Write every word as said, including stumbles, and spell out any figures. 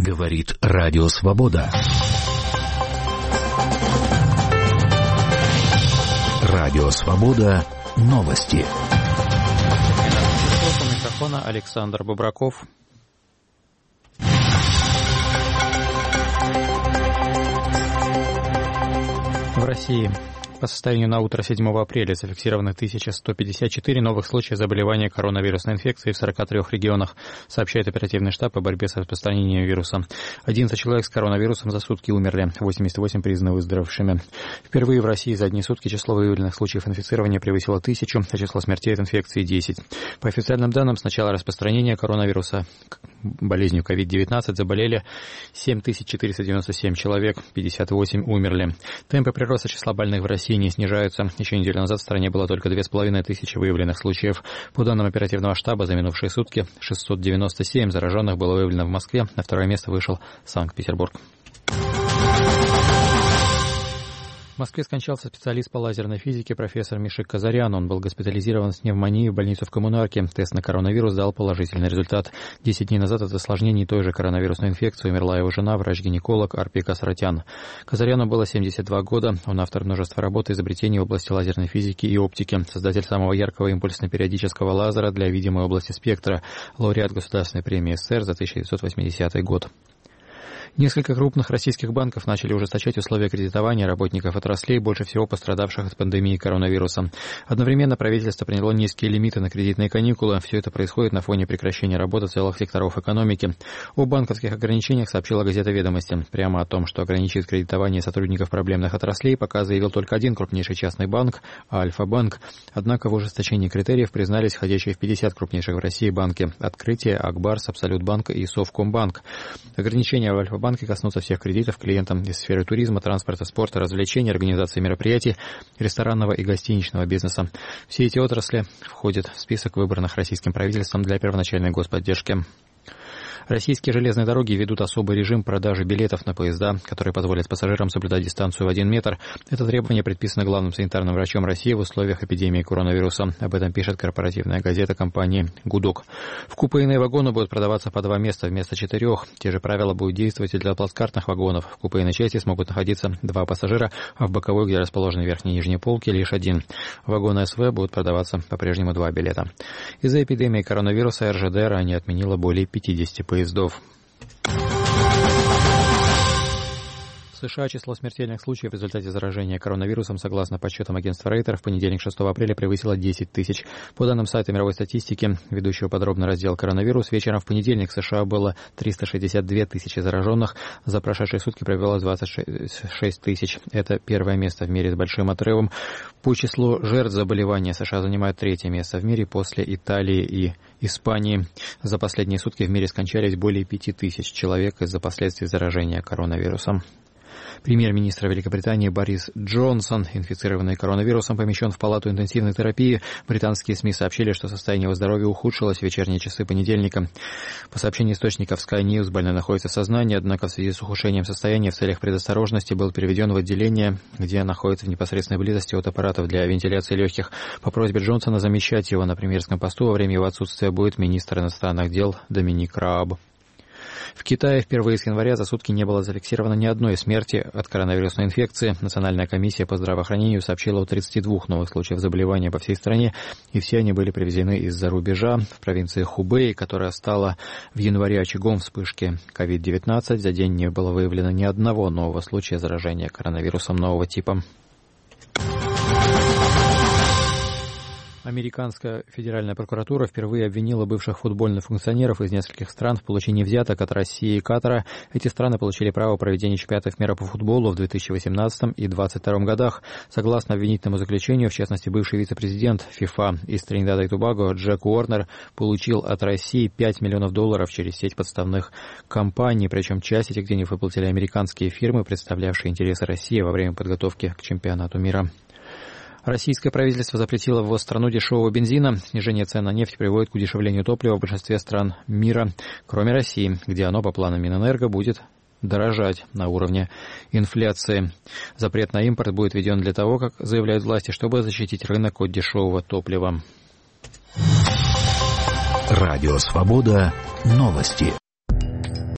Говорит Радио Свобода. Радио Свобода. Новости. У микрофона Александр Бобраков. В России по состоянию на утро седьмого апреля зафиксировано тысяча сто пятьдесят четыре новых случая заболевания коронавирусной инфекцией в сорока трёх регионах, сообщает оперативный штаб по борьбе с распространением вируса. одиннадцать человек с коронавирусом за сутки умерли, восемьдесят восемь признаны выздоровевшими. Впервые в России за одни сутки число выявленных случаев инфицирования превысило тысячу, а число смертей от инфекции десять. По официальным данным, с начала распространения коронавируса болезнью ковид девятнадцать заболели семь тысяч четыреста девяносто семь человек, пятьдесят восемь умерли. Темпы прироста числа больных в России не снижаются. Еще неделю назад в стране было только две с половиной тысячи выявленных случаев. По данным оперативного штаба, за минувшие сутки шестьсот девяносто семь зараженных было выявлено в Москве. На второе место вышел Санкт-Петербург. В Москве скончался специалист по лазерной физике профессор Мишек Казарян. Он был госпитализирован с пневмонией в больницу в Коммунарке. Тест на коронавирус дал положительный результат. Десять дней назад от осложнений той же коронавирусной инфекции умерла его жена, врач-гинеколог Арпика Саратян. Казаряну было семьдесят два года. Он автор множества работ и изобретений в области лазерной физики и оптики. Создатель самого яркого импульсно-периодического лазера для видимой области спектра. Лауреат Государственной премии СССР за тысяча девятьсот восьмидесятый год. Несколько крупных российских банков начали ужесточать условия кредитования работников отраслей, больше всего пострадавших от пандемии коронавируса. Одновременно правительство приняло низкие лимиты на кредитные каникулы. Все это происходит на фоне прекращения работы целых секторов экономики. О банковских ограничениях сообщила газета «Ведомости». Прямо о том, что ограничит кредитование сотрудников проблемных отраслей, пока заявил только один крупнейший частный банк – Альфа-банк. Однако в ужесточении критериев признались входящие в пятьдесят крупнейших в России банки – Открытие, Акбарс, Абсолютбанк и Совкомбанк. Ограничения в Альфа-банке Банки коснутся всех кредитов клиентам из сферы туризма, транспорта, спорта, развлечений, организации мероприятий, ресторанного и гостиничного бизнеса. Все эти отрасли входят в список выбранных российским правительством для первоначальной господдержки. Российские железные дороги ведут особый режим продажи билетов на поезда, который позволит пассажирам соблюдать дистанцию в один метр. Это требование предписано главным санитарным врачом России в условиях эпидемии коронавируса. Об этом пишет корпоративная газета компании «Гудок». В купейные вагоны будут продаваться по два места вместо четырех. Те же правила будут действовать и для плацкартных вагонов. В купейной части смогут находиться два пассажира, а в боковой, где расположены верхние и нижние полки, лишь один. В вагоны СВ будут продаваться по-прежнему два билета. Из-за эпидемии коронавируса эр жэ дэ ранее отменила более пятидесяти поездов. В США число смертельных случаев в результате заражения коронавирусом, согласно подсчетам агентства Рейтер, в понедельник шестого апреля превысило десять тысяч. По данным сайта мировой статистики, ведущего подробный раздел «Коронавирус», вечером в понедельник в США было триста шестьдесят две тысячи зараженных. За прошедшие сутки провелось двадцать шесть тысяч. Это первое место в мире с большим отрывом. По числу жертв заболевания США занимают третье место в мире после Италии и Испании. За последние сутки в мире скончались более пяти тысяч человек из-за последствий заражения коронавирусом. Премьер-министр Великобритании Борис Джонсон, инфицированный коронавирусом, помещен в палату интенсивной терапии. Британские СМИ сообщили, что состояние его здоровья ухудшилось в вечерние часы понедельника. По сообщению источников Sky News, больной находится в сознании, однако в связи с ухудшением состояния в целях предосторожности был переведен в отделение, где находится в непосредственной близости от аппаратов для вентиляции легких. По просьбе Джонсона замещать его на премьерском посту во время его отсутствия будет министр иностранных дел Доминик Рааб. В Китае впервые с января за сутки не было зафиксировано ни одной смерти от коронавирусной инфекции. Национальная комиссия по здравоохранению сообщила о тридцати двух новых случаях заболевания по всей стране, и все они были привезены из-за рубежа. В провинции Хубэй, которая стала в январе очагом вспышки ковид девятнадцать, за день не было выявлено ни одного нового случая заражения коронавирусом нового типа. Американская федеральная прокуратура впервые обвинила бывших футбольных функционеров из нескольких стран в получении взяток от России и Катара. Эти страны получили право проведения чемпионатов мира по футболу в две тысячи восемнадцатом и две тысячи двадцать втором годах. Согласно обвинительному заключению, в частности, бывший вице-президент ФИФА из Тринидада и Тобаго Джек Уорнер получил от России пять миллионов долларов через сеть подставных компаний. Причем часть этих денег выплатили американские фирмы, представлявшие интересы России во время подготовки к чемпионату мира. Российское правительство запретило ввоз в страну дешевого бензина. Снижение цен на нефть приводит к удешевлению топлива в большинстве стран мира, кроме России, где оно по планам Минэнерго будет дорожать на уровне инфляции. Запрет на импорт будет введен для того, как заявляют власти, чтобы защитить рынок от дешевого топлива. Радио Свобода. Новости.